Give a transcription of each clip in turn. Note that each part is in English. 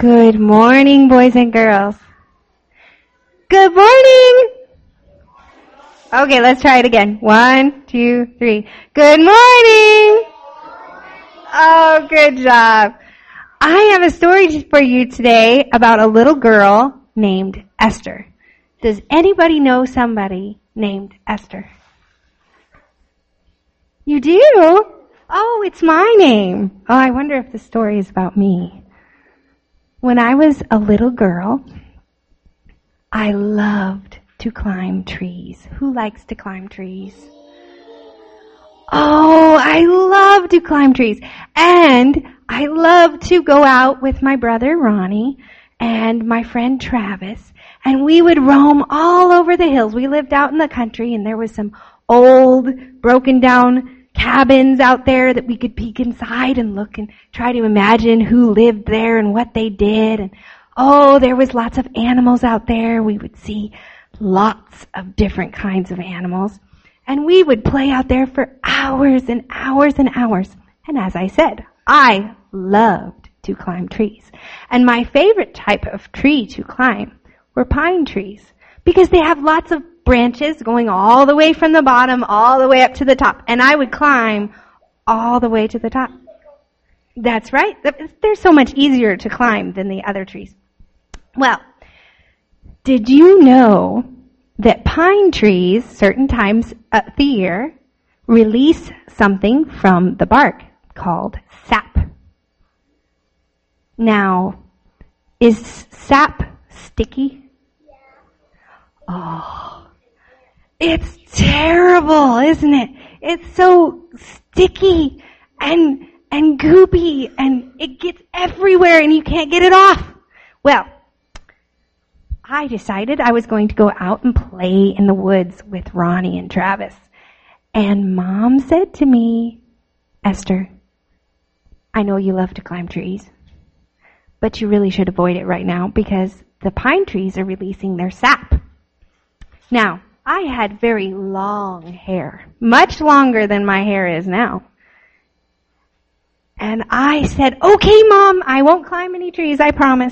Good morning, boys and girls. Good morning. Okay, let's try it again. 1, 2, 3. Good morning. Oh, good job. I have a story for you today about a little girl named Esther. Does anybody know somebody named Esther? You do? Oh, it's my name. Oh, I wonder if the story is about me. When I was a little girl, I loved to climb trees. Who likes to climb trees? Oh, I love to climb trees. And I love to go out with my brother Ronnie and my friend Travis, and we would roam all over the hills. We lived out in the country, and there was some old, broken down cabins out there that we could peek inside and look and try to imagine who lived there and what they did. And oh, there was lots of animals out there. We would see lots of different kinds of animals. And we would play out there for hours and hours and hours. And as I said, I loved to climb trees. And my favorite type of tree to climb were pine trees, because they have lots of branches going all the way from the bottom all the way up to the top. And I would climb all the way to the top. That's right. They're so much easier to climb than the other trees. Well, did you know that pine trees, certain times of the year, release something from the bark called sap? Now, is sap sticky? Oh, it's terrible, isn't it? It's so sticky and goopy, and it gets everywhere and you can't get it off. Well, I decided I was going to go out and play in the woods with Ronnie and Travis. And Mom said to me, Esther, I know you love to climb trees, but you really should avoid it right now because the pine trees are releasing their sap. Now, I had very long hair, much longer than my hair is now. And I said, okay, Mom, I won't climb any trees, I promise.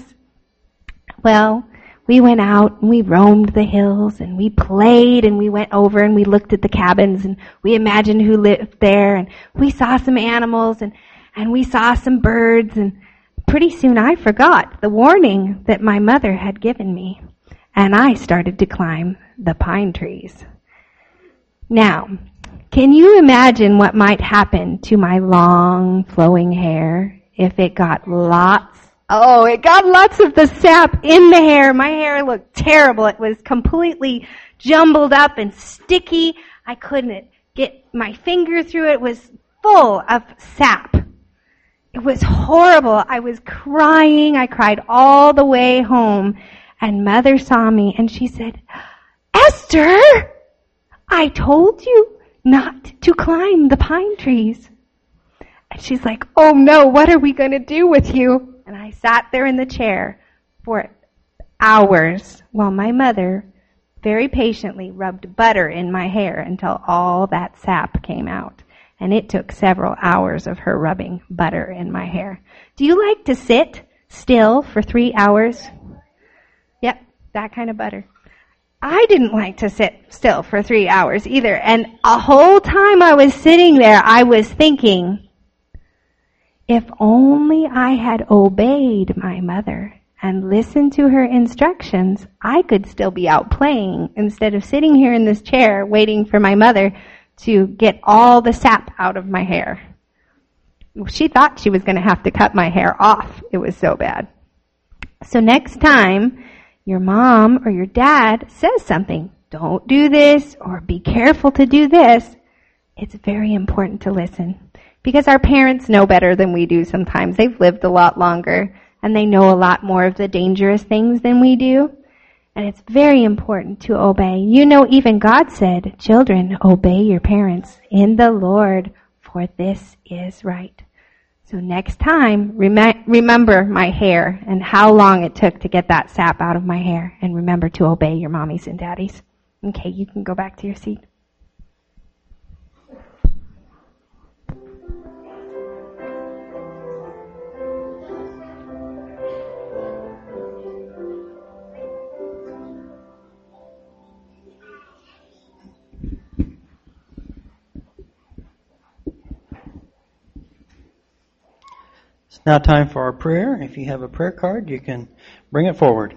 Well, we went out and we roamed the hills and we played and we went over and we looked at the cabins and we imagined who lived there, and we saw some animals and we saw some birds, and pretty soon I forgot the warning that my mother had given me, and I started to climb the pine trees. Now, can you imagine what might happen to my long flowing hair if it got lots of the sap in the hair? My hair looked terrible. It was completely jumbled up and sticky. I couldn't get my finger through it. It was full of sap. It was horrible. I was crying. I cried all the way home. And Mother saw me and she said, Esther, I told you not to climb the pine trees. And she's like, oh no, what are we going to do with you? And I sat there in the chair for hours while my mother very patiently rubbed butter in my hair until all that sap came out. And it took several hours of her rubbing butter in my hair. Do you like to sit still for 3 hours? Yep, that kind of butter. I didn't like to sit still for 3 hours either. And a whole time I was sitting there, I was thinking, if only I had obeyed my mother and listened to her instructions, I could still be out playing instead of sitting here in this chair waiting for my mother to get all the sap out of my hair. She thought she was going to have to cut my hair off. It was so bad. So next time your mom or your dad says something, don't do this or be careful to do this, it's very important to listen. Because our parents know better than we do sometimes. They've lived a lot longer and they know a lot more of the dangerous things than we do. And it's very important to obey. You know, even God said, children, obey your parents in the Lord, for this is right. So next time, remember my hair and how long it took to get that sap out of my hair. And remember to obey your mommies and daddies. Okay, you can go back to your seat. Now time for our prayer. If you have a prayer card, you can bring it forward.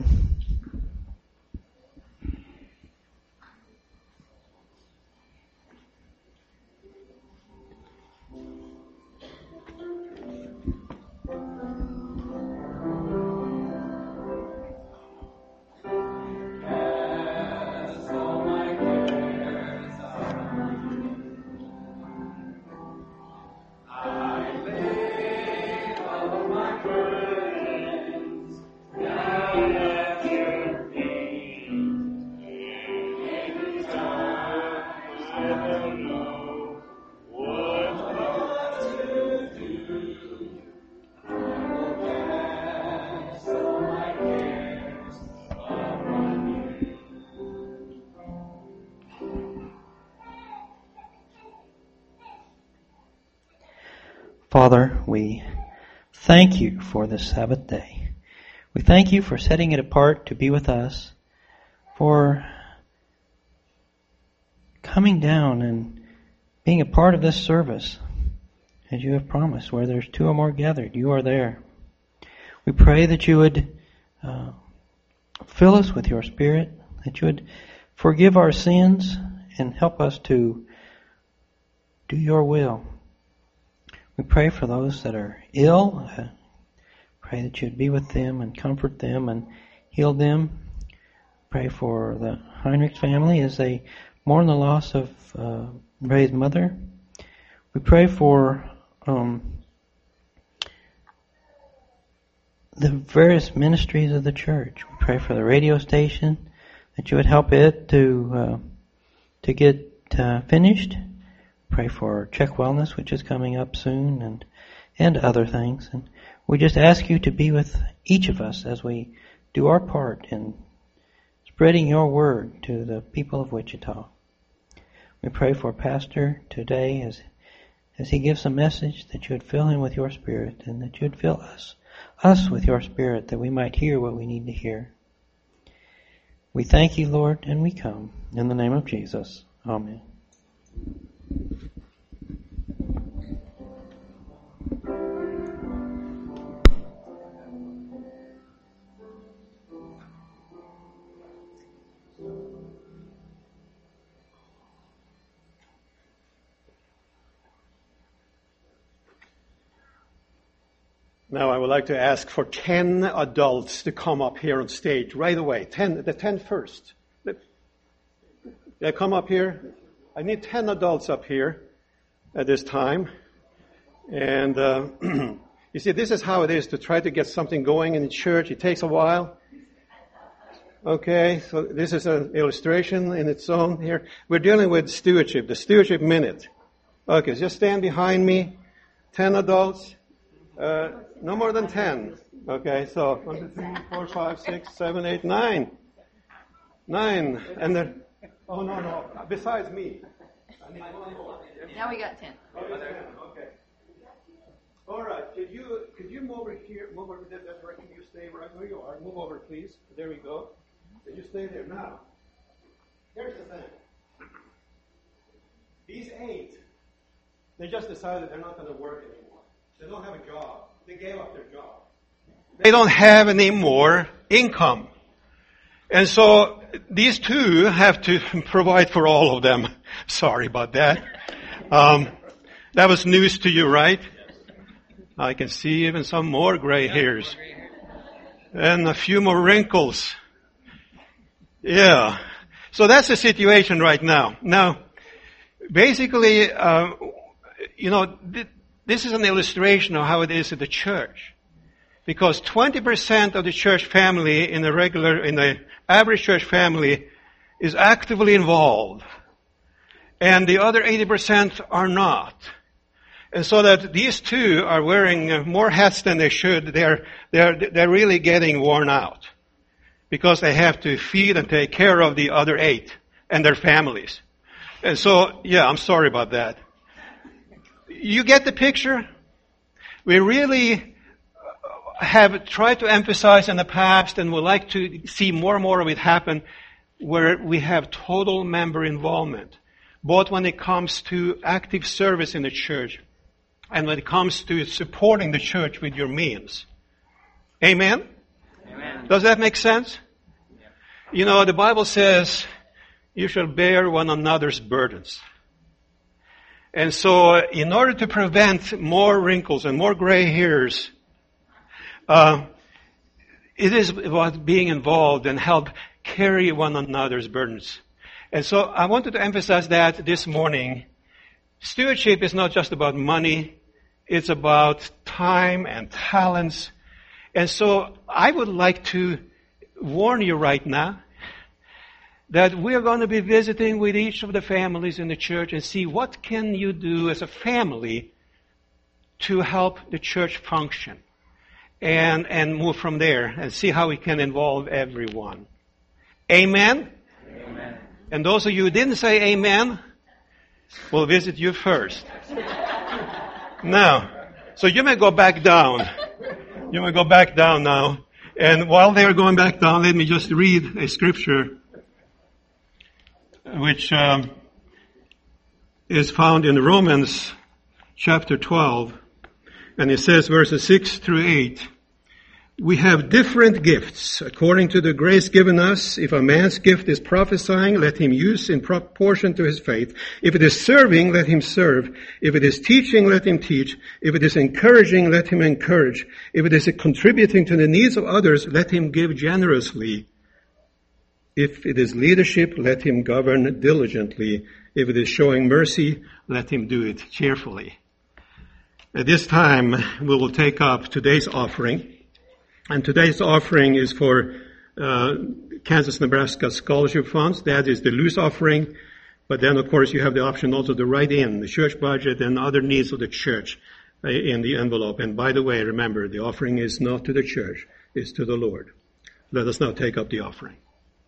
Father, we thank you for this Sabbath day. We thank you for setting it apart to be with us, for coming down and being a part of this service, as you have promised. Where there's two or more gathered, you are there. We pray that you would fill us with your Spirit, that you would forgive our sins and help us to do your will. We pray for those that are ill. Pray that you'd be with them and comfort them and heal them. Pray for the Heinrich family as they mourn the loss of Ray's mother. We pray for the various ministries of the church. We pray for the radio station, that you would help it to get finished. Pray for Check Wellness, which is coming up soon, and other things. And we just ask you to be with each of us as we do our part in spreading your word to the people of Wichita. We pray for Pastor today as he gives a message, that you would fill him with your Spirit, and that you would fill us with your Spirit, that we might hear what we need to hear. We thank you, Lord, and we come in the name of Jesus. Amen. Now I would like to ask for 10 adults to come up here on stage right away. The 10 first. They come up here. I need 10 adults up here at this time. And you see, this is how it is to try to get something going in the church. It takes a while. Okay, so this is an illustration in its own here. We're dealing with stewardship, the stewardship minute. Okay, just stand behind me. 10 adults. No more than 10. Okay, so 1, 2, 3, 4, 5, 6, 7, 8, 9. 9. And then, oh no. Besides me. I need one more. Now we got 10. Okay. All right. Could you move over here? Move over that direction. You stay right where you are. Move over, please. There we go. You stay there. Now, here's the thing. These 8, they just decided they're not going to work anymore. They don't have a job. They gave up their job. They don't have any more income. And so these 2 have to provide for all of them. Sorry about that. That was news to you, right? I can see even some more gray hairs. And a few more wrinkles. Yeah. So that's the situation right now. Now, basically, this is an illustration of how it is at the church. Because 20% of the church family in the average church family is actively involved. And the other 80% are not. And so that these 2 are wearing more hats than they should. They're really getting worn out. Because they have to feed and take care of the other 8 and their families. And so, yeah, I'm sorry about that. You get the picture? We really have tried to emphasize in the past and would like to see more and more of it happen where we have total member involvement, both when it comes to active service in the church and when it comes to supporting the church with your means. Amen? Amen. Does that make sense? Yeah. You know, the Bible says, you shall bear one another's burdens. And so, in order to prevent more wrinkles and more gray hairs, it is about being involved and help carry one another's burdens. And so, I wanted to emphasize that this morning. Stewardship is not just about money. It's about time and talents. And so, I would like to warn you right now that we are going to be visiting with each of the families in the church and see what can you do as a family to help the church function and move from there and see how we can involve everyone. Amen? Amen. And those of you who didn't say amen, we'll visit you first. Now, so you may go back down. You may go back down now. And while they're going back down, let me just read a scripture which is found in Romans chapter 12. And it says verses 6 through 8. We have different gifts according to the grace given us. If a man's gift is prophesying, let him use in proportion to his faith. If it is serving, let him serve. If it is teaching, let him teach. If it is encouraging, let him encourage. If it is contributing to the needs of others, let him give generously. If it is leadership, let him govern diligently. If it is showing mercy, let him do it cheerfully. At this time, we will take up today's offering. And today's offering is for Kansas-Nebraska Scholarship Funds. That is the loose offering. But then, of course, you have the option also to write in the church budget and other needs of the church in the envelope. And by the way, remember, the offering is not to the church. It's to the Lord. Let us now take up the offering.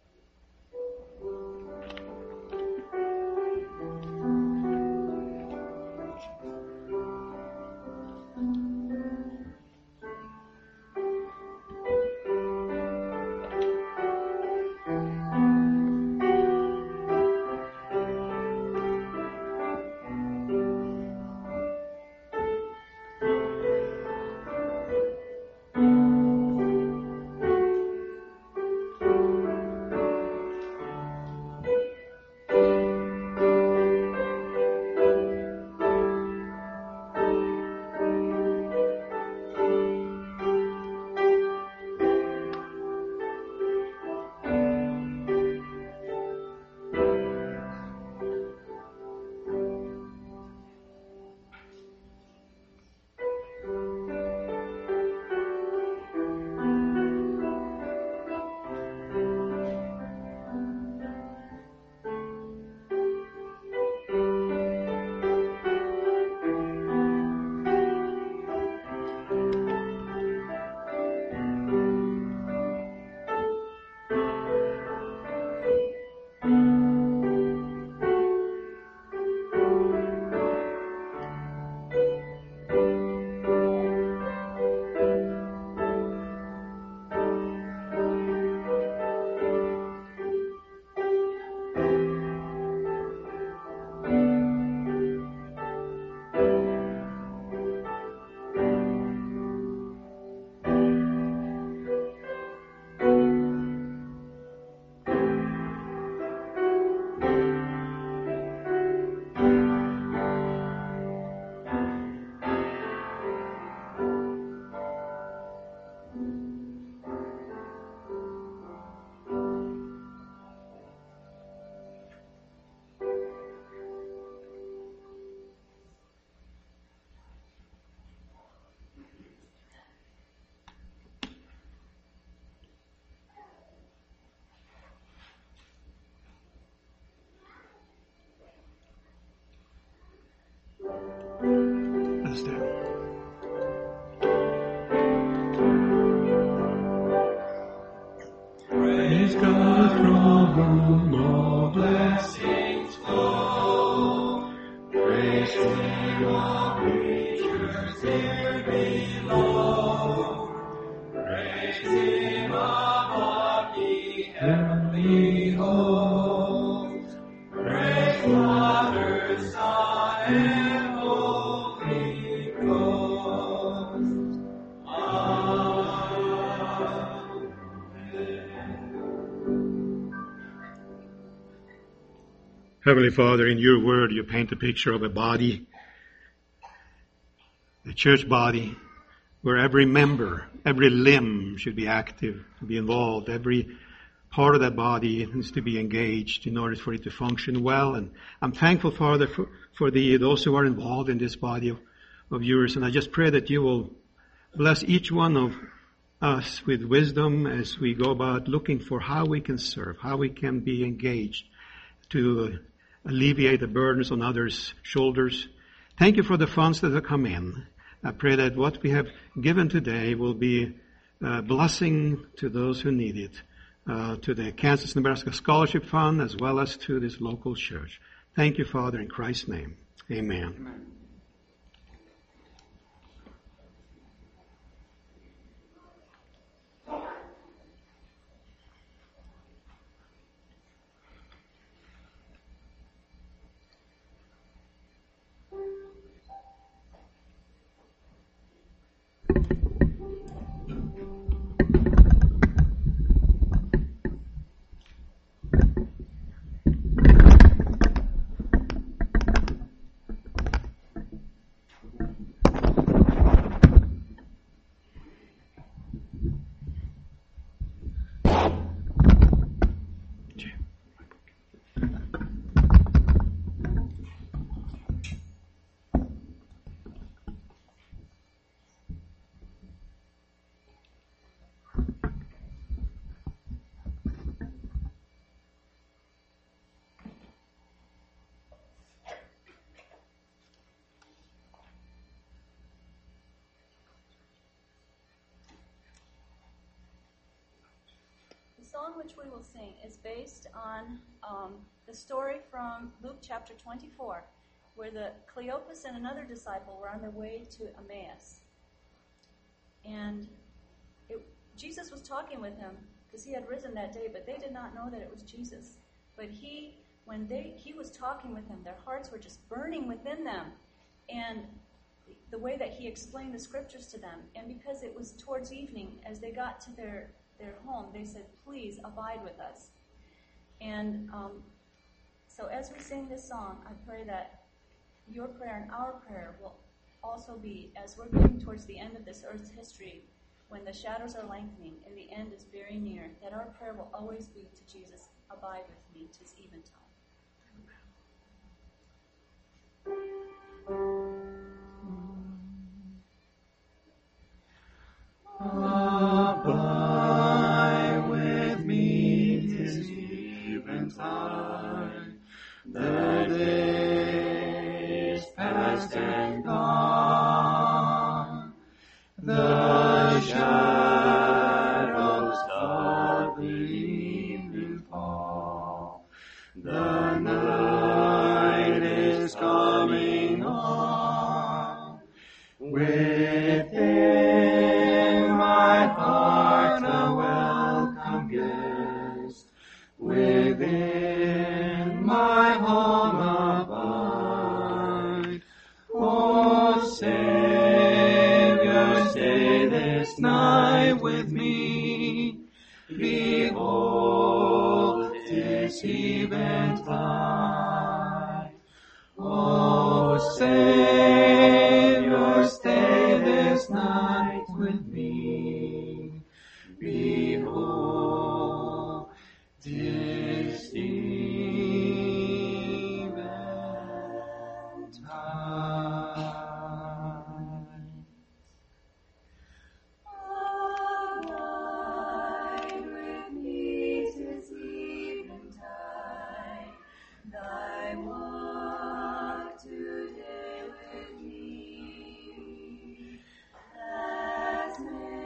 Let's do it. Praise God from whom all blessings flow. Praise Him, all creatures here below. Praise Him above ye heavenly hosts. Praise Father, Son, and Holy Heavenly Father, in your word you paint a picture of a body, the church body, where every member, every limb should be active, to be involved. Every part of that body needs to be engaged in order for it to function well. And I'm thankful, Father, for those who are involved in this body of yours. And I just pray that you will bless each one of us with wisdom as we go about looking for how we can serve, how we can be engaged to alleviate the burdens on others' shoulders. Thank you for the funds that have come in. I pray that what we have given today will be a blessing to those who need it, to the Kansas-Nebraska Scholarship Fund as well as to this local church. Thank you, Father, in Christ's name. Amen. Amen. The song which we will sing is based on the story from Luke chapter 24, where the Cleopas and another disciple were on their way to Emmaus. And Jesus was talking with them because he had risen that day, but they did not know that it was Jesus. But when he was talking with them, their hearts were just burning within them. And the way that he explained the scriptures to them, and because it was towards evening, as they got to their home, they said, "Please abide with us." And so as we sing this song, I pray that your prayer and our prayer will also be, as we're getting towards the end of this earth's history, when the shadows are lengthening and the end is very near, that our prayer will always be to Jesus, "Abide with me, 'tis eventide." Abide with me, 'tis eventide. The day is past and gone. The shadows of the evening fall. The night is coming on. Within my heart a welcome guest. Within my home abide. O Savior, stay this night with me. Behold, 'tis eventide. O Savior, stay this night with me. Behold, 'tis eventide. Abide with me, 'tis eventide. Thy walk today with me has made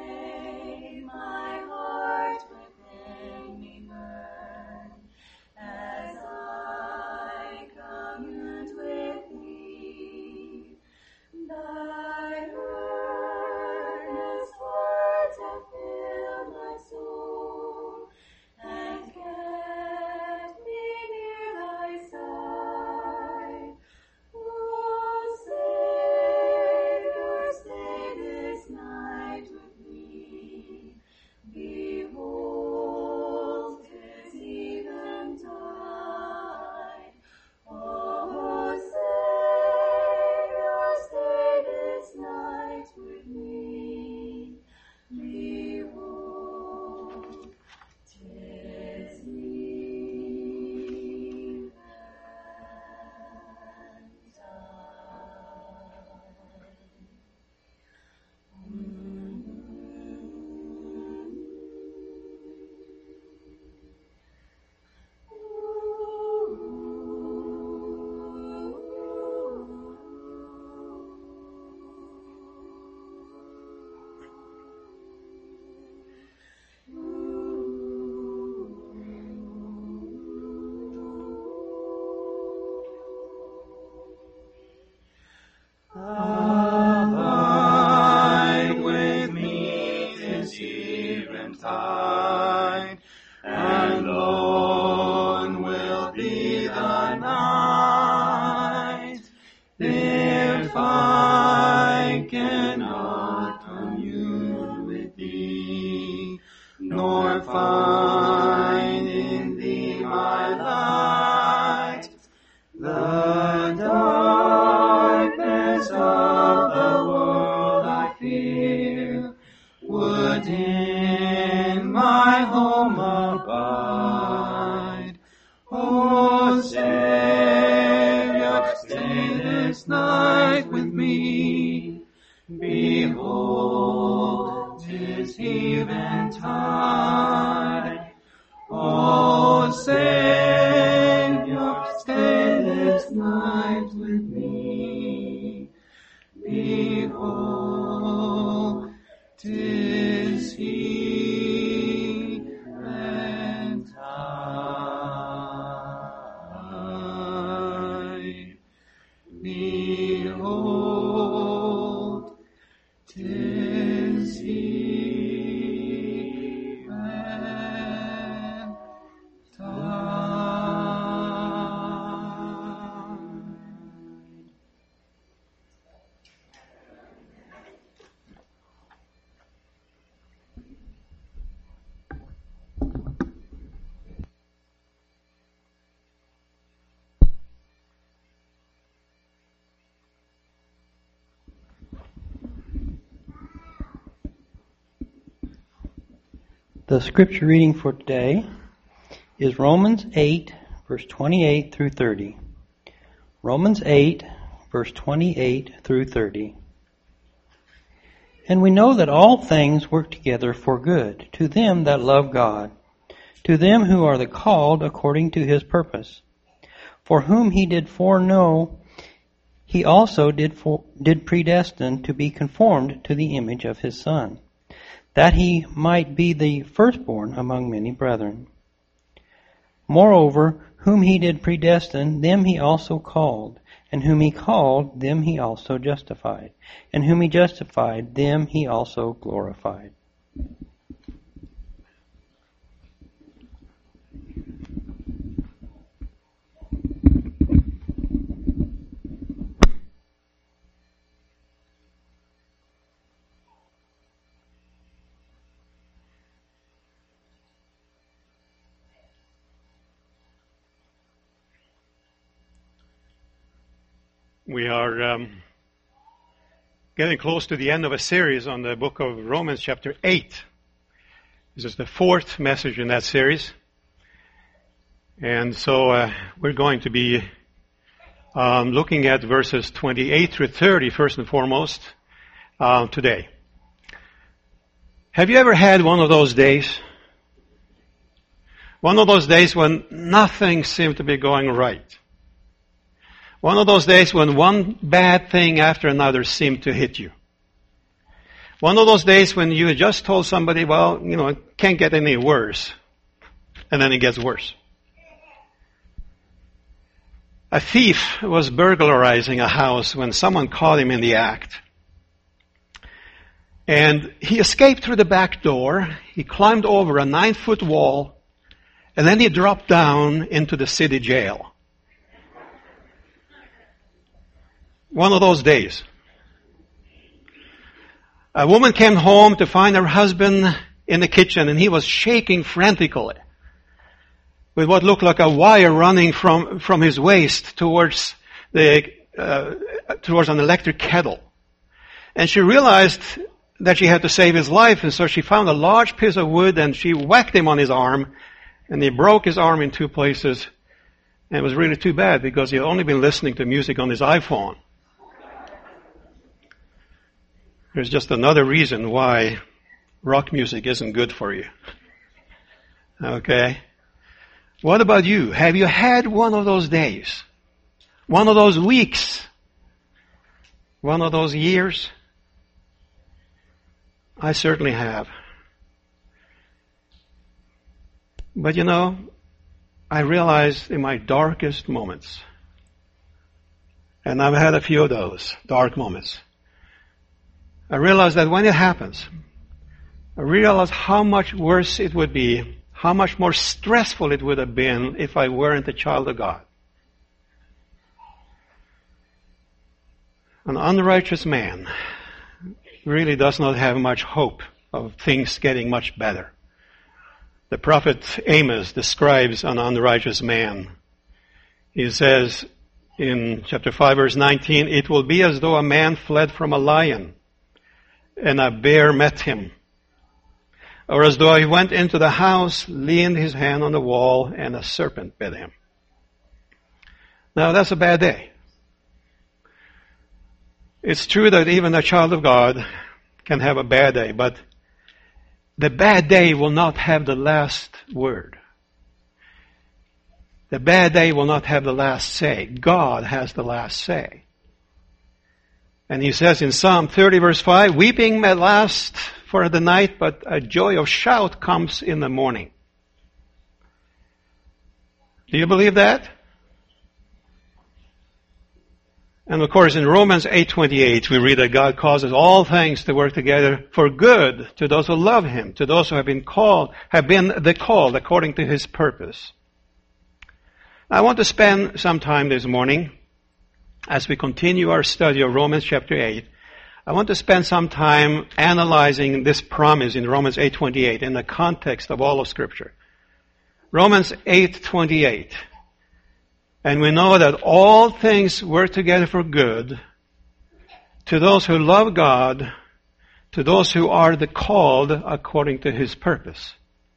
not be the night, if I cannot commune with thee, nor find in thee my light. The darkness of the world I fear would in my home abide. O Savior, stay this night with me. Behold, 'tis eventide. O Savior, stay this night with me. Behold, 'tis eventide. Behold, 'tis The scripture reading for today is Romans 8, verse 28 through 30. Romans 8, verse 28 through 30. And we know that all things work together for good, to them that love God, to them who are the called according to his purpose. For whom he did foreknow, he also did predestine to be conformed to the image of his Son, that he might be the firstborn among many brethren. Moreover, whom he did predestine, them he also called, and whom he called, them he also justified, and whom he justified, them he also glorified. We are getting close to the end of a series on the book of Romans, chapter 8. This is the fourth message in that series. And so we're going to be looking at verses 28 through 30, first and foremost, today. Have you ever had one of those days? One of those days when nothing seemed to be going right. One of those days when one bad thing after another seemed to hit you. One of those days when you just told somebody, well, it can't get any worse. And then it gets worse. A thief was burglarizing a house when someone caught him in the act. And he escaped through the back door. He climbed over a 9-foot wall. And then he dropped down into the city jail. One of those days. A woman came home to find her husband in the kitchen, and he was shaking frantically with what looked like a wire running from his waist towards an electric kettle. And she realized that she had to save his life, and so she found a large piece of wood and she whacked him on his arm, and he broke his arm in 2 places. And it was really too bad because he had only been listening to music on his iPhone. There's just another reason why rock music isn't good for you. Okay? What about you? Have you had one of those days? One of those weeks? One of those years? I certainly have. But I realized in my darkest moments, and I've had a few of those dark moments, I realized that when it happens, I realized how much worse it would be, how much more stressful it would have been if I weren't a child of God. An unrighteous man really does not have much hope of things getting much better. The prophet Amos describes an unrighteous man. He says in chapter 5, verse 19, "It will be as though a man fled from a lion, and a bear met him. Or as though he went into the house, leaned his hand on the wall, and a serpent bit him." Now that's a bad day. It's true that even a child of God can have a bad day, but the bad day will not have the last word. The bad day will not have the last say. God has the last say. And he says in Psalm 30 verse 5, "Weeping may last for the night, but a joy of shout comes in the morning." Do you believe that? And of course, in Romans 8:28, we read that God causes all things to work together for good to those who love Him, to those who have been the called according to His purpose. I want to spend some time this morning, as we continue our study of Romans chapter 8, I want to spend some time analyzing this promise in Romans 8:28 in the context of all of Scripture. Romans 8:28. "And we know that all things work together for good to those who love God, to those who are the called according to His purpose."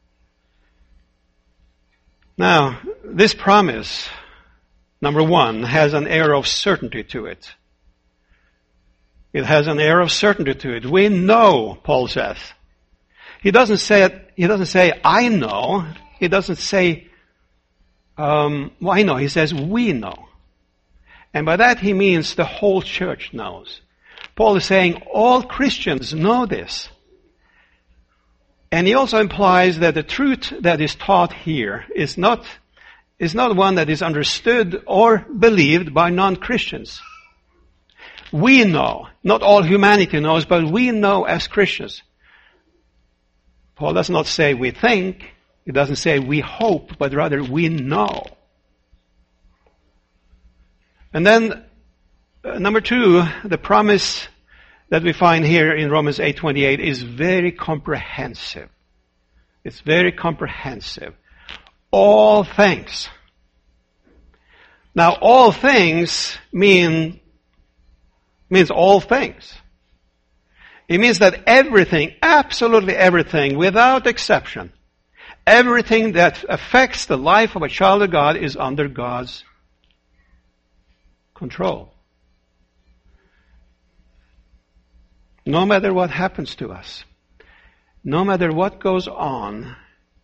Now, this promise, number one, has an air of certainty to it. It has an air of certainty to it. We know, Paul says. He doesn't say, "I know." He doesn't say, I know. He says, "We know." And by that he means the whole church knows. Paul is saying all Christians know this. And he also implies that the truth that is taught here is not one that is understood or believed by non-Christians. We know. Not all humanity knows, but we know as Christians. Paul does not say we think. He doesn't say we hope, but rather we know. And then, number two, the promise that we find here in Romans 8:28 is very comprehensive. It's very comprehensive. All things. Now, all things means all things. It means that everything, absolutely everything, without exception, everything that affects the life of a child of God is under God's control. No matter what happens to us, no matter what goes on,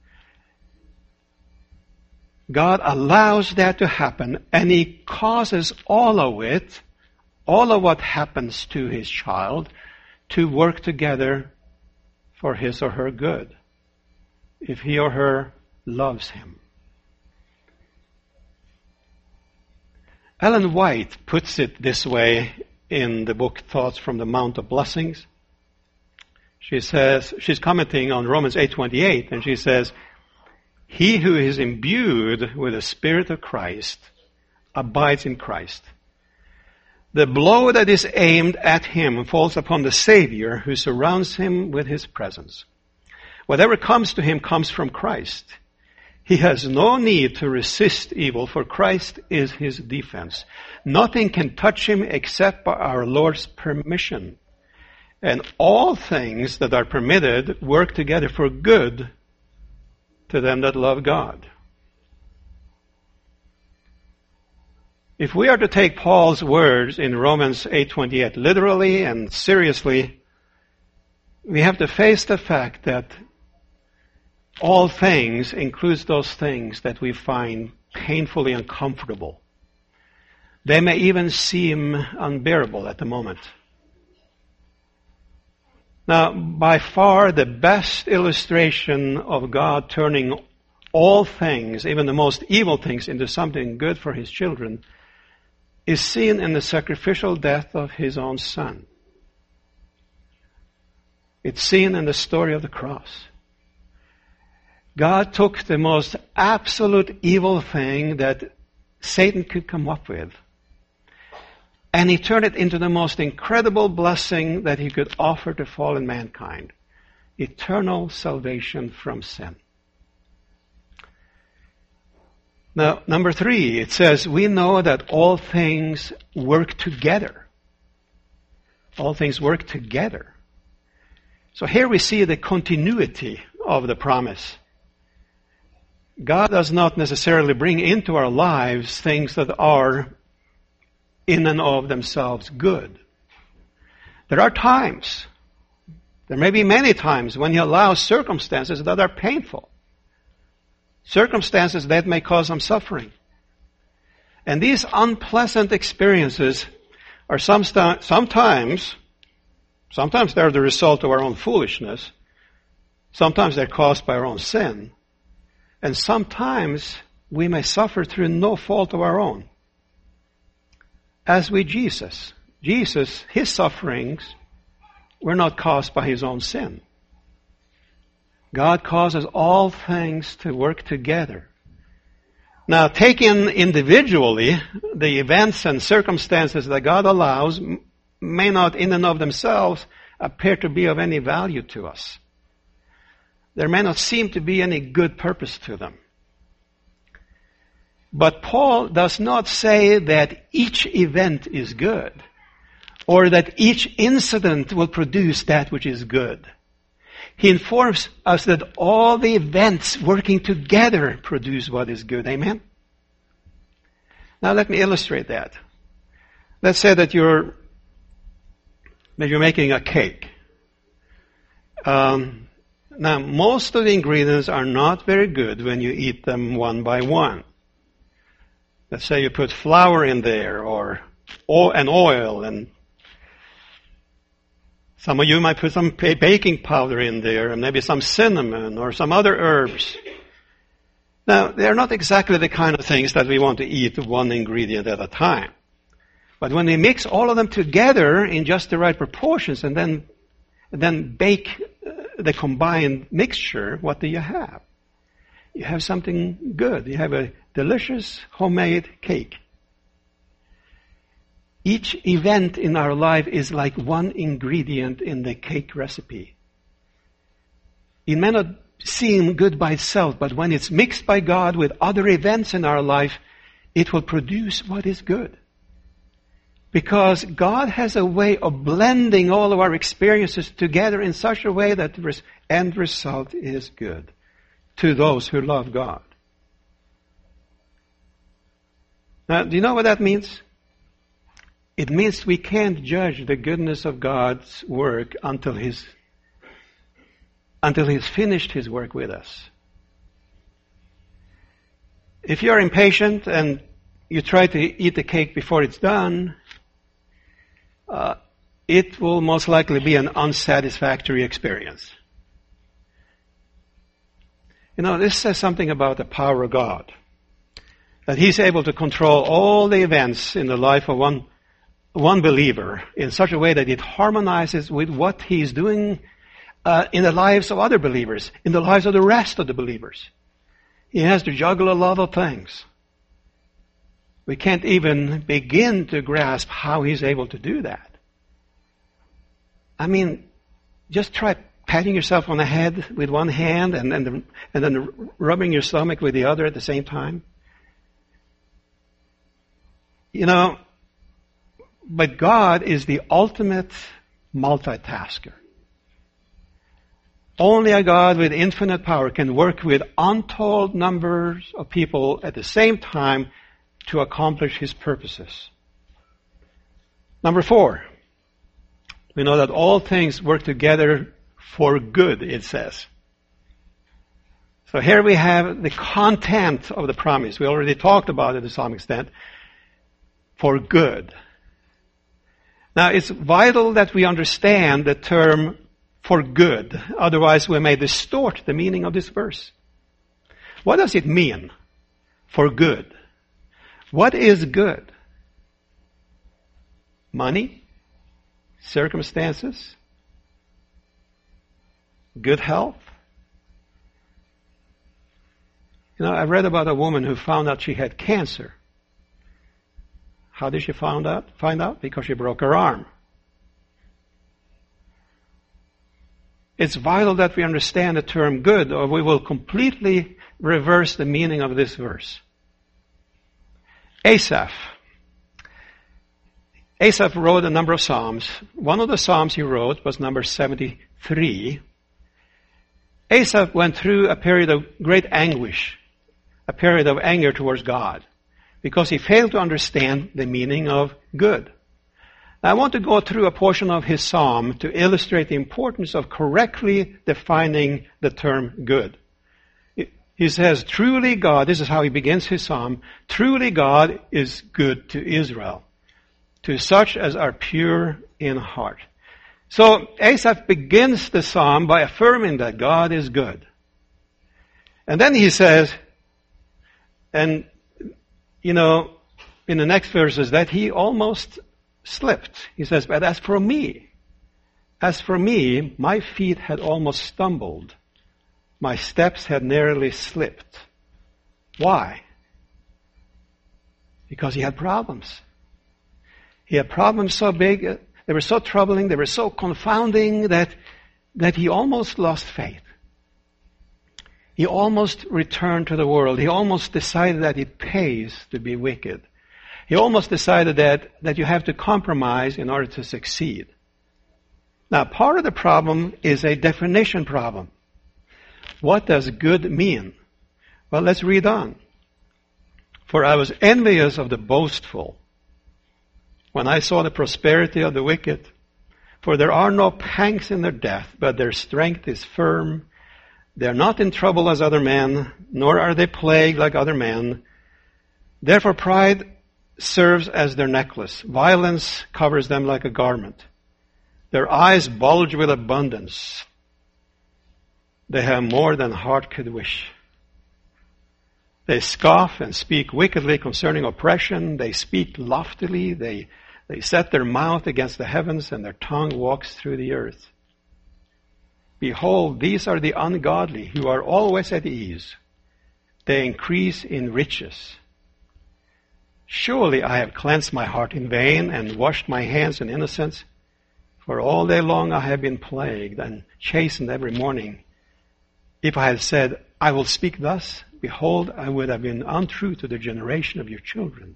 God allows that to happen, and He causes all of it, all of what happens to His child, to work together for his or her good, if he or her loves Him. Ellen White puts it this way in the book Thoughts from the Mount of Blessings. She says, she's commenting on Romans 8:28, and she says, "He who is imbued with the Spirit of Christ abides in Christ. The blow that is aimed at him falls upon the Savior who surrounds him with His presence. Whatever comes to him comes from Christ. He has no need to resist evil, for Christ is his defense. Nothing can touch him except by our Lord's permission. And all things that are permitted work together for good to them that love God." If we are to take Paul's words in Romans 8:28 literally and seriously, we have to face the fact that all things includes those things that we find painfully uncomfortable. They may even seem unbearable at the moment. Now, by far the best illustration of God turning all things, even the most evil things, into something good for His children is seen in the sacrificial death of His own Son. It's seen in the story of the cross. God took the most absolute evil thing that Satan could come up with, and He turned it into the most incredible blessing that He could offer to fallen mankind. Eternal salvation from sin. Now, number 3, it says, we know that all things work together. All things work together. So here we see the continuity of the promise. God does not necessarily bring into our lives things that are in and of themselves good. There are times, there may be many times, when He allows circumstances that are painful. Circumstances that may cause some suffering. And these unpleasant experiences are sometimes they're the result of our own foolishness. Sometimes they're caused by our own sin. And sometimes we may suffer through no fault of our own. As with Jesus. Jesus, His sufferings were not caused by His own sin. God causes all things to work together. Now, taken individually, the events and circumstances that God allows may not in and of themselves appear to be of any value to us. There may not seem to be any good purpose to them. But Paul does not say that each event is good, or that each incident will produce that which is good. He informs us that all the events working together produce what is good. Amen? Now let me illustrate that. Let's say that you're making a cake. Now, most of the ingredients are not very good when you eat them one by one. Let's say you put flour in there, or oil, and some of you might put some baking powder in there, and maybe some cinnamon or some other herbs. Now, they're not exactly the kind of things that we want to eat one ingredient at a time. But when we mix all of them together in just the right proportions and then bake the combined mixture, what do you have? You have something good. You have a delicious homemade cake. Each event in our life is like one ingredient in the cake recipe. It may not seem good by itself, but when it's mixed by God with other events in our life, it will produce what is good. Because God has a way of blending all of our experiences together in such a way that the end result is good to those who love God. Now, do you know what that means? It means we can't judge the goodness of God's work until He's finished His work with us. If you're impatient and you try to eat the cake before it's done, it will most likely be an unsatisfactory experience. You know, this says something about the power of God. That He's able to control all the events in the life of one believer in such a way that it harmonizes with what He's doing in the lives of other believers, in the lives of the rest of the believers. He has to juggle a lot of things. We can't even begin to grasp how He's able to do that. I mean, just try patting yourself on the head with one hand and then rubbing your stomach with the other at the same time. You know, but God is the ultimate multitasker. Only a God with infinite power can work with untold numbers of people at the same time to accomplish His purposes. Number 4, we know that all things work together for good, it says. So here we have the content of the promise. We already talked about it to some extent. For good. Now, it's vital that we understand the term for good. Otherwise, we may distort the meaning of this verse. What does it mean? For good. What is good? Money? Circumstances? Good health? I read about a woman who found out she had cancer. How did she find out? Because she broke her arm. It's vital that we understand the term good, or we will completely reverse the meaning of this verse. Asaph wrote a number of psalms. One of the psalms he wrote was number 73. Asaph went through a period of great anguish, a period of anger towards God, because he failed to understand the meaning of good. Now, I want to go through a portion of his psalm to illustrate the importance of correctly defining the term good. He says, truly God, this is how he begins his psalm, truly God is good to Israel, to such as are pure in heart. So Asaph begins the psalm by affirming that God is good. And then he says, and in the next verses, that he almost slipped. He says, but as for me, my feet had almost stumbled. My steps had nearly slipped. Why? Because he had problems. He had problems so big, they were so troubling, they were so confounding that he almost lost faith. He almost returned to the world. He almost decided that it pays to be wicked. He almost decided that you have to compromise in order to succeed. Now, part of the problem is a definition problem. What does good mean? Well, let's read on. For I was envious of the boastful when I saw the prosperity of the wicked. For there are no pangs in their death, but their strength is firm. They are not in trouble as other men, nor are they plagued like other men. Therefore pride serves as their necklace. Violence covers them like a garment. Their eyes bulge with abundance. They have more than heart could wish. They scoff and speak wickedly concerning oppression. They speak loftily. They set their mouth against the heavens, and their tongue walks through the earth. Behold, these are the ungodly who are always at ease. They increase in riches. Surely I have cleansed my heart in vain and washed my hands in innocence. For all day long I have been plagued and chastened every morning. If I had said, I will speak thus, behold, I would have been untrue to the generation of your children.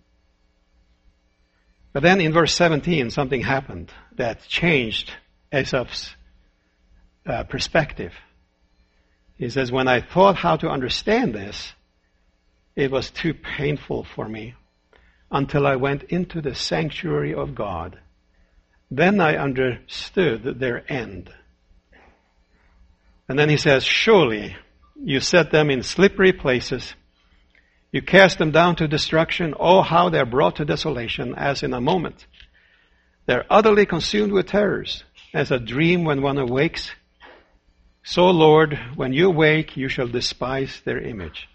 But then in verse 17, something happened that changed Asaph's perspective. He says, when I thought how to understand this, it was too painful for me until I went into the sanctuary of God. Then I understood their end. And then he says, surely you set them in slippery places. You cast them down to destruction. Oh, how they are brought to desolation as in a moment. They're utterly consumed with terrors, as a dream when one awakes. So, Lord, when you wake, you shall despise their image.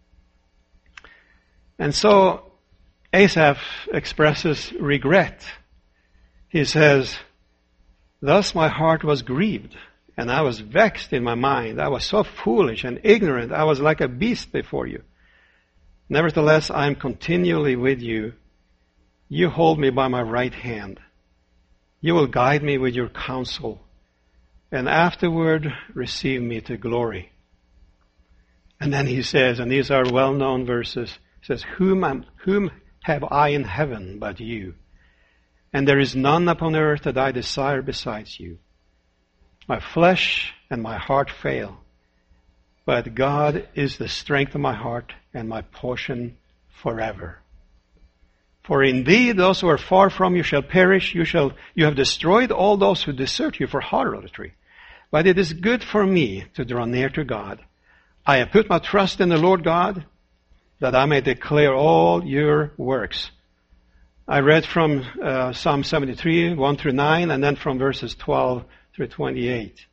And so Asaph expresses regret. He says, thus my heart was grieved, and I was vexed in my mind. I was so foolish and ignorant. I was like a beast before you. Nevertheless, I am continually with you. You hold me by my right hand. You will guide me with your counsel, and afterward receive me to glory. And then he says, and these are well-known verses, he says, whom have I in heaven but you? And there is none upon earth that I desire besides you. My flesh and my heart fail, but God is the strength of my heart and my portion forever. For indeed those who are far from you shall perish. You have destroyed all those who desert you for harlotry. But it is good for me to draw near to God. I have put my trust in the Lord God, that I may declare all your works. I read from Psalm 73, 1 through 9, and then from verses 12 through 28.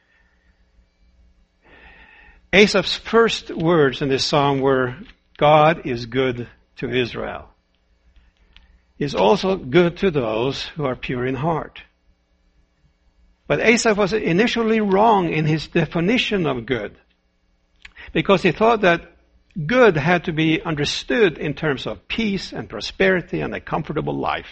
Asaph's first words in this psalm were, God is good to Israel. He's also good to those who are pure in heart. But Asaph was initially wrong in his definition of good, because he thought that good had to be understood in terms of peace and prosperity and a comfortable life.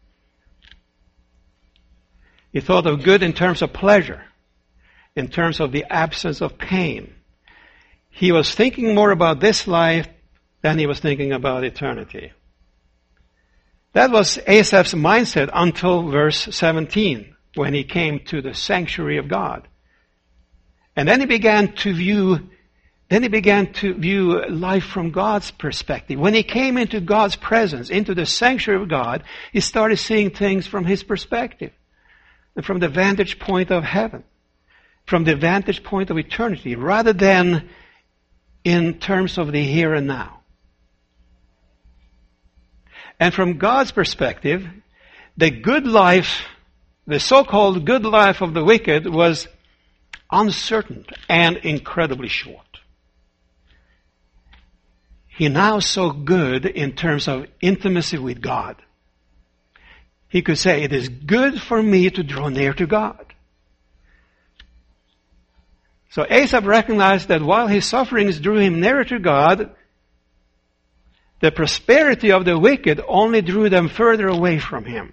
He thought of good in terms of pleasure, in terms of the absence of pain. He was thinking more about this life than he was thinking about eternity. That was Asaph's mindset until verse 17, when he came to the sanctuary of God. And then he began to view life from God's perspective. When he came into God's presence, into the sanctuary of God, he started seeing things from his perspective, and from the vantage point of heaven, from the vantage point of eternity, rather than in terms of the here and now. And from God's perspective, the good life, the so-called good life of the wicked, was uncertain and incredibly short. He now saw good in terms of intimacy with God. He could say, it is good for me to draw near to God. So Asaph recognized that while his sufferings drew him nearer to God, the prosperity of the wicked only drew them further away from him.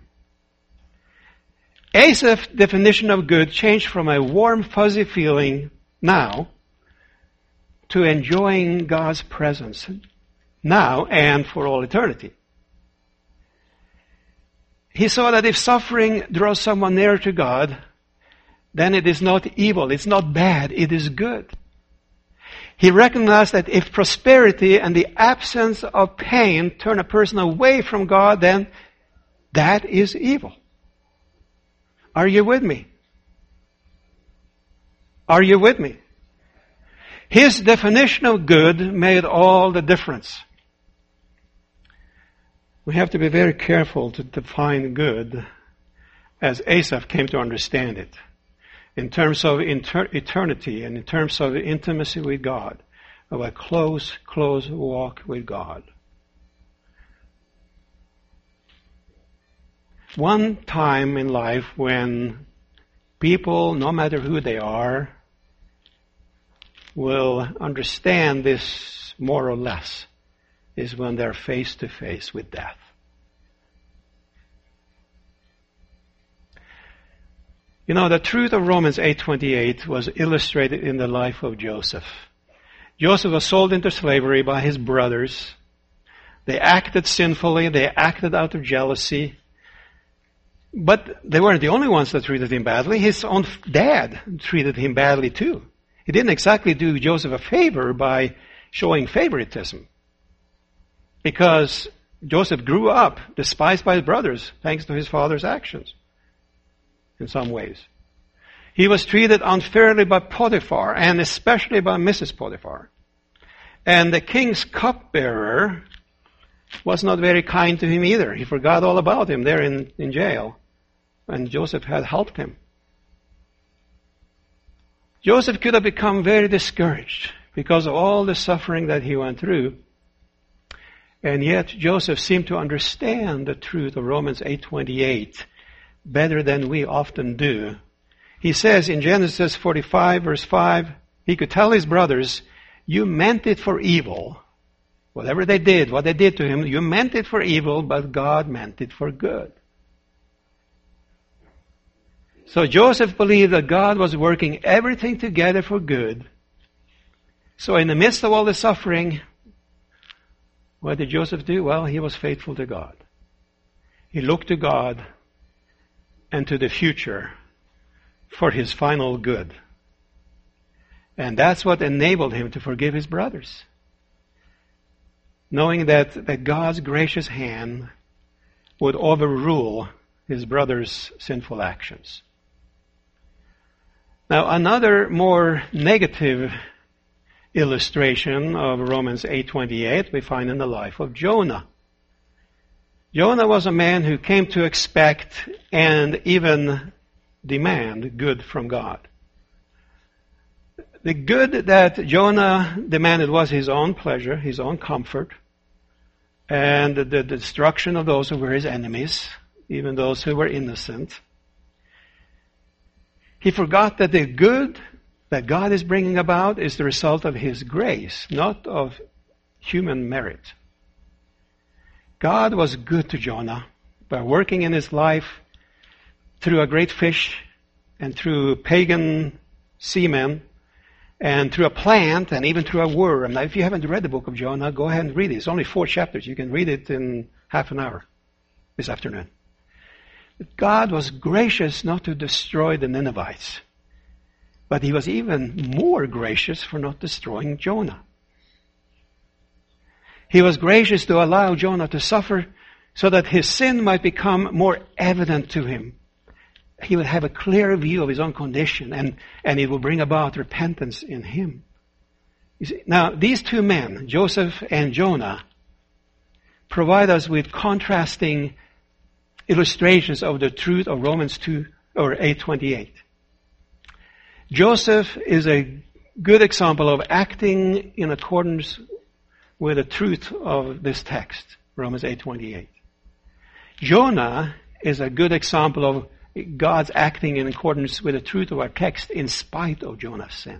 Asaph's definition of good changed from a warm, fuzzy feeling now to enjoying God's presence now and for all eternity. He saw that if suffering draws someone nearer to God, then it is not evil, it's not bad, it is good. He recognized that if prosperity and the absence of pain turn a person away from God, then that is evil. Are you with me? Are you with me? His definition of good made all the difference. We have to be very careful to define good as Asaph came to understand it, in terms of eternity and in terms of intimacy with God, of a close walk with God. One time in life when people, no matter who they are, will understand this more or less is when they're face to face with death. You know, the truth of Romans 8:28 was illustrated in the life of Joseph. Joseph was sold into slavery by his brothers. They acted sinfully. They acted out of jealousy. But they weren't the only ones that treated him badly. His own dad treated him badly too. He didn't exactly do Joseph a favor by showing favoritism, because Joseph grew up despised by his brothers thanks to his father's actions in some ways. He was treated unfairly by Potiphar, and especially by Mrs. Potiphar. And the king's cupbearer was not very kind to him either. He forgot all about him there in jail, and Joseph had helped him. Joseph could have become very discouraged because of all the suffering that he went through. And yet Joseph seemed to understand the truth of Romans 8:28 better than we often do. He says in Genesis 45 verse 5, he could tell his brothers, you meant it for evil. Whatever they did, what they did to him, you meant it for evil, but God meant it for good. So Joseph believed that God was working everything together for good. So in the midst of all the suffering, what did Joseph do? Well, he was faithful to God. He looked to God and to the future for his final good. And that's what enabled him to forgive his brothers, knowing that God's gracious hand would overrule his brothers' sinful actions. Now, another more negative illustration of Romans 8:28 we find in the life of Jonah. Jonah was a man who came to expect and even demand good from God. The good that Jonah demanded was his own pleasure, his own comfort, and the destruction of those who were his enemies, even those who were innocent. He forgot that the good that God is bringing about is the result of his grace, not of human merit. God was good to Jonah by working in his life through a great fish and through pagan seamen and through a plant and even through a worm. Now, if you haven't read the book of Jonah, go ahead and read it. It's only 4 chapters. You can read it in half an hour this afternoon. But God was gracious not to destroy the Ninevites, but he was even more gracious for not destroying Jonah. He was gracious to allow Jonah to suffer so that his sin might become more evident to him. He would have a clearer view of his own condition, and it will bring about repentance in him. You see, now, these 2 men, Joseph and Jonah, provide us with contrasting illustrations of the truth of Romans 2 or 8:28. Joseph is a good example of acting in accordance with the truth of this text, Romans 8:28. Jonah is a good example of God's acting in accordance with the truth of our text in spite of Jonah's sin.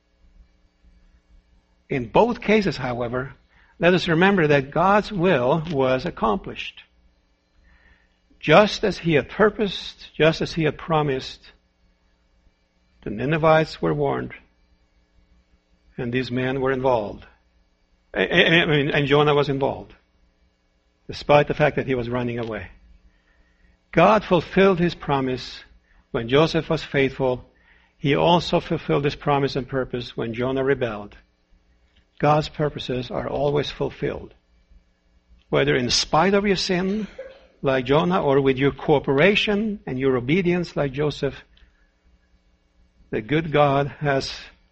In both cases, however, let us remember that God's will was accomplished. Just as he had purposed, just as he had promised, the Ninevites were warned, and these men were involved. And Jonah was involved, despite the fact that he was running away. God fulfilled his promise when Joseph was faithful. He also fulfilled his promise and purpose when Jonah rebelled. God's purposes are always fulfilled, whether in spite of your sin, like Jonah, or with your cooperation and your obedience, like Joseph. The good God has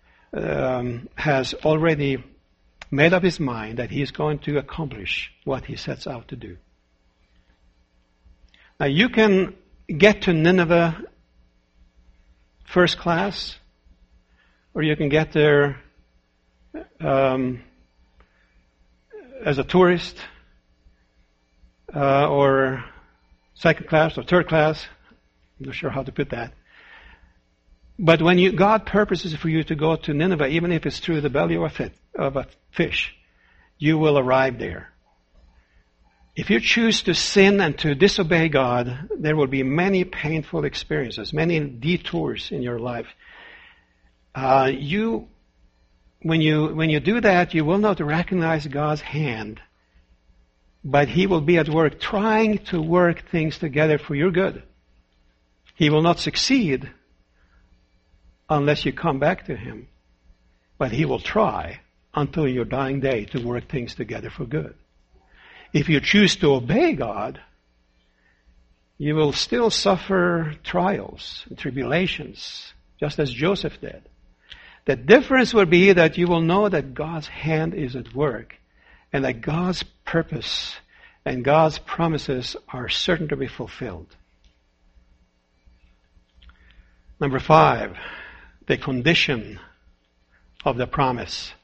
already made up his mind that he is going to accomplish what he sets out to do. Now, you can get to Nineveh first class, or you can get there as a tourist, or second class or third class. I'm not sure how to put that. But when God purposes for you to go to Nineveh, even if it's through the belly of a fish, you will arrive there. If you choose to sin and to disobey God, there will be many painful experiences, many detours in your life. When you do that, you will not recognize God's hand, but he will be at work trying to work things together for your good. He will not succeed unless you come back to him, but he will try until your dying day to work things together for good. If you choose to obey God, you will still suffer trials and tribulations, just as Joseph did. The difference will be that you will know that God's hand is at work, and that God's purpose and God's promises are certain to be fulfilled. Number 5, the condition of the promise.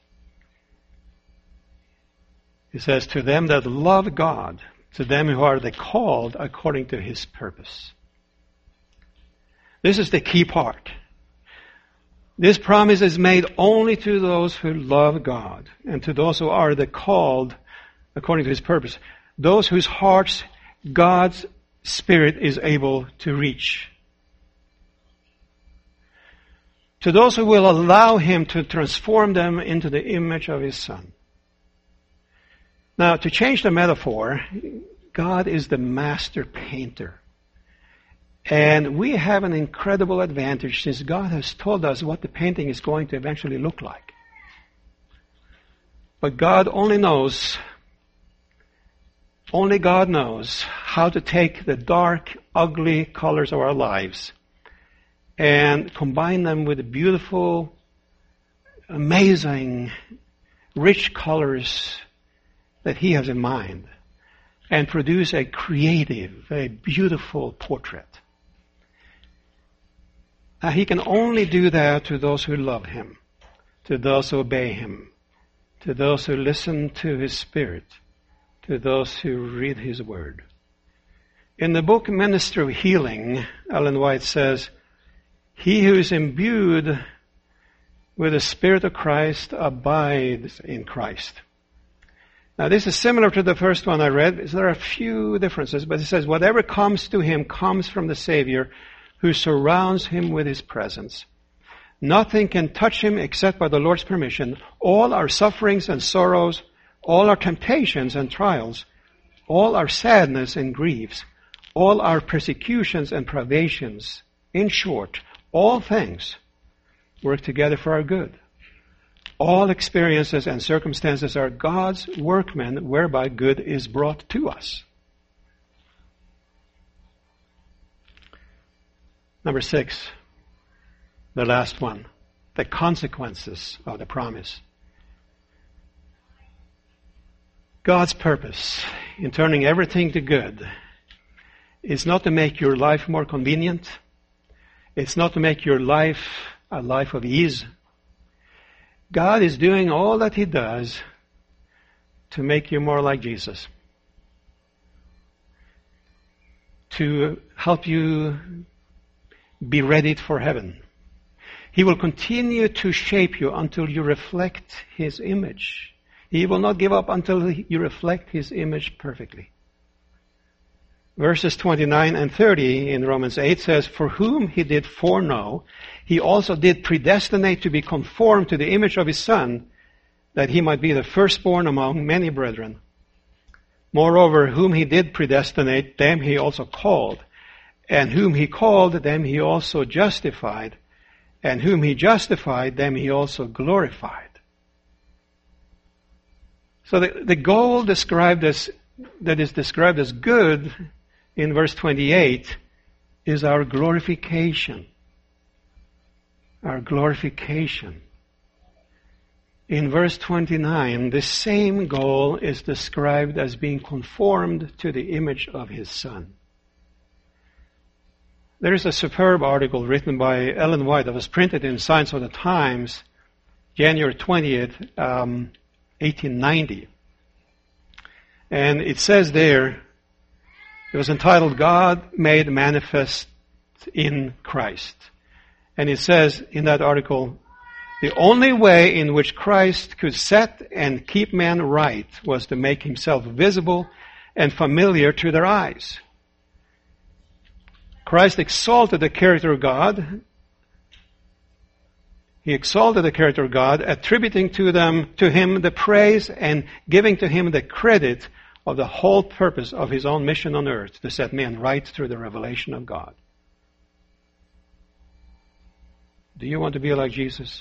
He says, to them that love God, to them who are the called according to his purpose. This is the key part. This promise is made only to those who love God and to those who are the called according to his purpose. Those whose hearts God's Spirit is able to reach. To those who will allow him to transform them into the image of his Son. Now, to change the metaphor, God is the master painter. And we have an incredible advantage since God has told us what the painting is going to eventually look like. But God only God knows how to take the dark, ugly colors of our lives and combine them with the beautiful, amazing, rich colors that he has in mind, and produce a creative, a beautiful portrait. Now, he can only do that to those who love him, to those who obey him, to those who listen to his Spirit, to those who read his word. In the book Ministry of Healing, Ellen White says, he who is imbued with the Spirit of Christ abides in Christ. Now this is similar to the first one I read. There are a few differences, but it says, whatever comes to him comes from the Savior who surrounds him with his presence. Nothing can touch him except by the Lord's permission. All our sufferings and sorrows, all our temptations and trials, all our sadness and griefs, all our persecutions and privations, in short, all things work together for our good. All experiences and circumstances are God's workmen whereby good is brought to us. Number 6, the last one, the consequences of the promise. God's purpose in turning everything to good is not to make your life more convenient. It's not to make your life a life of ease. God is doing all that He does to make you more like Jesus. To help you be ready for heaven. He will continue to shape you until you reflect His image. He will not give up until you reflect His image perfectly. Verses 29 and 30 in Romans 8 says, for whom He did foreknow, He also did predestinate to be conformed to the image of His Son, that He might be the firstborn among many brethren. Moreover, whom He did predestinate, them He also called. And whom He called, them He also justified. And whom He justified, them He also glorified. So the goal that is described as good in verse 28 is our glorification. Our glorification. In verse 29, the same goal is described as being conformed to the image of His Son. There is a superb article written by Ellen White that was printed in Science of the Times, January 20th, 1890. And it says there, it was entitled, God Made Manifest in Christ. And it says in that article, the only way in which Christ could set and keep man right was to make Himself visible and familiar to their eyes. Christ exalted the character of God. He exalted the character of God, attributing to Him the praise and giving to Him the credit of the whole purpose of His own mission on earth, to set men right through the revelation of God. Do you want to be like Jesus?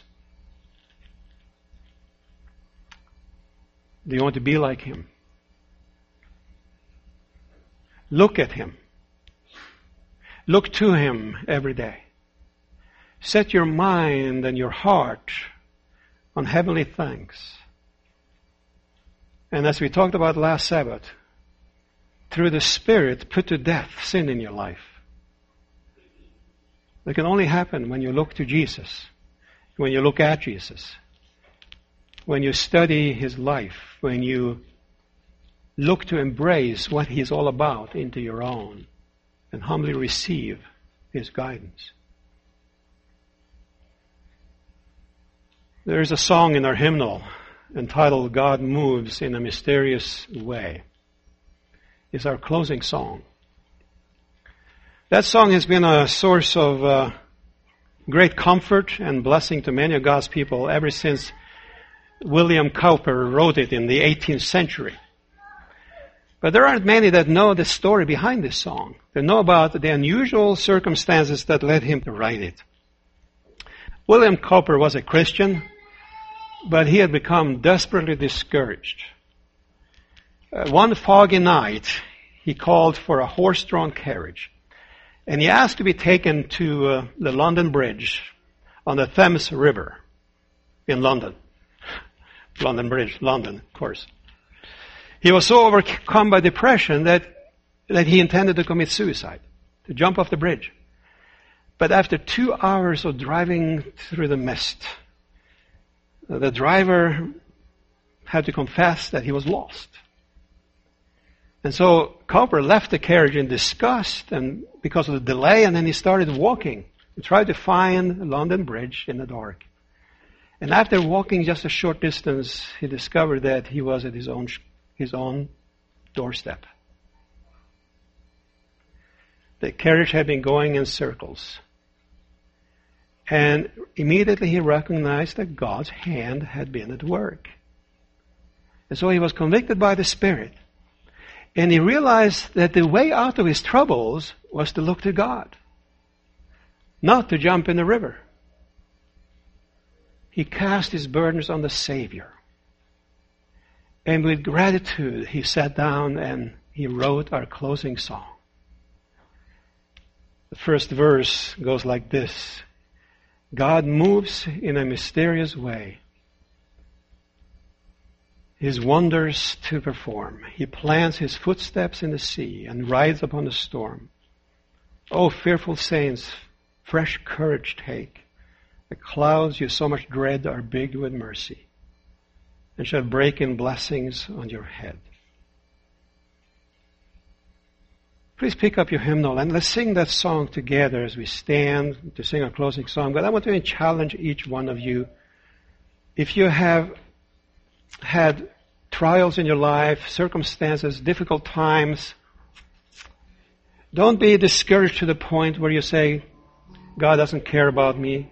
Do you want to be like Him? Look at Him. Look to Him every day. Set your mind and your heart on heavenly things. And as we talked about last Sabbath, through the Spirit, put to death sin in your life. That can only happen when you look to Jesus, when you look at Jesus, when you study His life, when you look to embrace what He is all about into your own, and humbly receive His guidance. There is a song in our hymnal entitled, God Moves in a Mysterious Way. It's our closing song. That song has been a source of great comfort and blessing to many of God's people ever since William Cowper wrote it in the 18th century. But there aren't many that know the story behind this song. They know about the unusual circumstances that led him to write it. William Cowper was a Christian, but he had become desperately discouraged. One foggy night, he called for a horse-drawn carriage, and he asked to be taken to the London Bridge on the Thames River in London. London Bridge, London, of course. He was so overcome by depression that he intended to commit suicide, to jump off the bridge. But after 2 hours of driving through the mist, the driver had to confess that he was lost. And so Cowper left the carriage in disgust and because of the delay, and then he started walking. He tried to find London Bridge in the dark. And after walking just a short distance, he discovered that he was at his own his own doorstep. The carriage had been going in circles. And immediately he recognized that God's hand had been at work. And so he was convicted by the Spirit. And he realized that the way out of his troubles was to look to God, not to jump in the river. He cast his burdens on the Savior. And with gratitude, he sat down and he wrote our closing song. The first verse goes like this. God moves in a mysterious way, his wonders to perform. He plants his footsteps in the sea and rides upon the storm. O fearful saints, fresh courage take. The clouds you so much dread are big with mercy and shall break in blessings on your head. Please pick up your hymnal and let's sing that song together as we stand to sing our closing song. But I want to challenge each one of you. If you have had trials in your life, circumstances, difficult times, don't be discouraged to the point where you say, God doesn't care about me.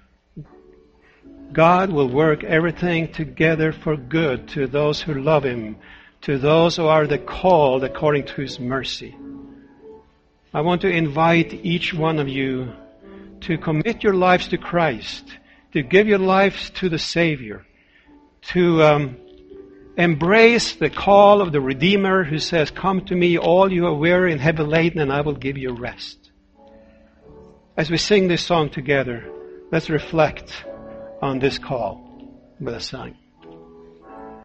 God will work everything together for good to those who love Him, to those who are the called according to His mercy. I want to invite each one of you to commit your lives to Christ, to give your lives to the Savior, to embrace the call of the Redeemer who says, come to me, all you are weary and heavy laden, and I will give you rest. As we sing this song together, let's reflect on this call with a song.